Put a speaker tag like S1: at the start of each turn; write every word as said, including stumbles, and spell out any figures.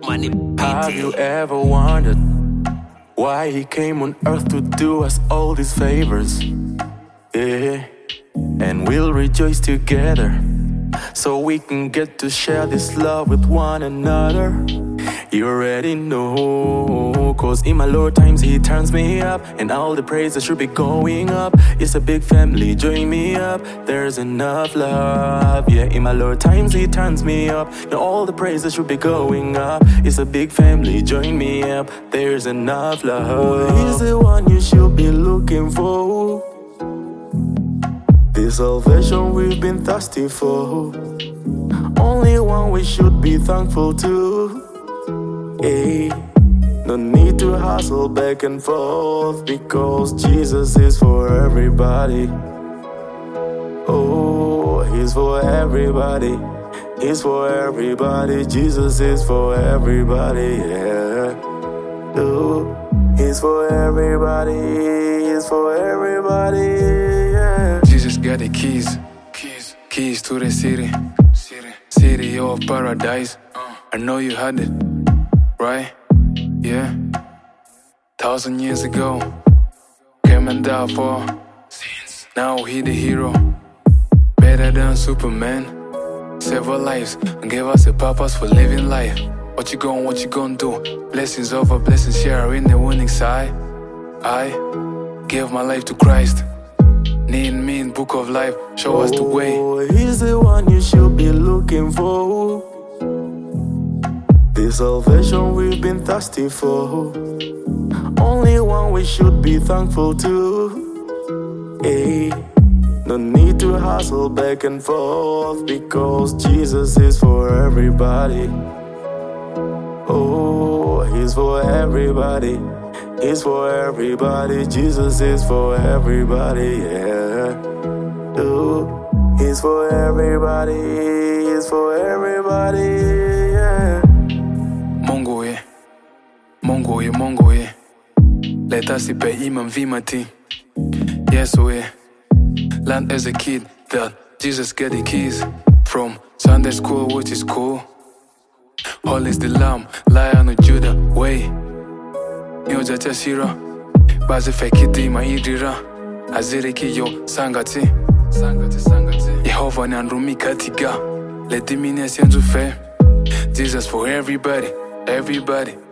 S1: Have you ever wondered why he came on earth to do us all these favors? Yeah, and we'll rejoice together so we can get to share this love with one another. You already know, cause in my low times he turns me up, and all the praises should be going up. It's a big family, join me up, there's enough love. Yeah, in my low times he turns me up, and all the praises should be going up. It's a big family, join me up, there's enough love. He's the one you should be looking for, the salvation we've been thirsty for, only one we should be thankful to. Hey, no need to hustle back and forth, because Jesus is for everybody. Oh, he's for everybody, he's for everybody. Jesus is for everybody, yeah. Oh, he's for everybody, he's for everybody, yeah.
S2: Jesus got the keys, keys, keys to the city, city, city of paradise. uh. I know you had it, right? Yeah. Thousand years ago, came and died for sins. Now he the hero, better than Superman. Save our lives and gave us a purpose for living life. What you gon', what you gon' do? Blessings over blessings, share in the winning side. I gave my life to Christ. Need me in book of life, show
S1: oh,
S2: us the way.
S1: He's the one you should be looking for, the salvation we've been thirsty for, only one we should be thankful to. Hey, no need to hustle back and forth, because Jesus is for everybody. Oh, he's for everybody, he's for everybody. Jesus is for everybody, yeah. Oh, he's for everybody, he's for everybody, yeah.
S2: Mongo ye, Mongo ye, Mongo ye. Let us be imam vimati. Yes we learned as a kid that Jesus get the keys from Sunday school, which is cool. All is the lamb, lion of Judah, way. Nyoja chashira, baze fekiti maidira. Aziriki yo sangati, sangati, sangati. Yehova nandrumi katiga. Let the minas fe. Jesus for everybody, everybody.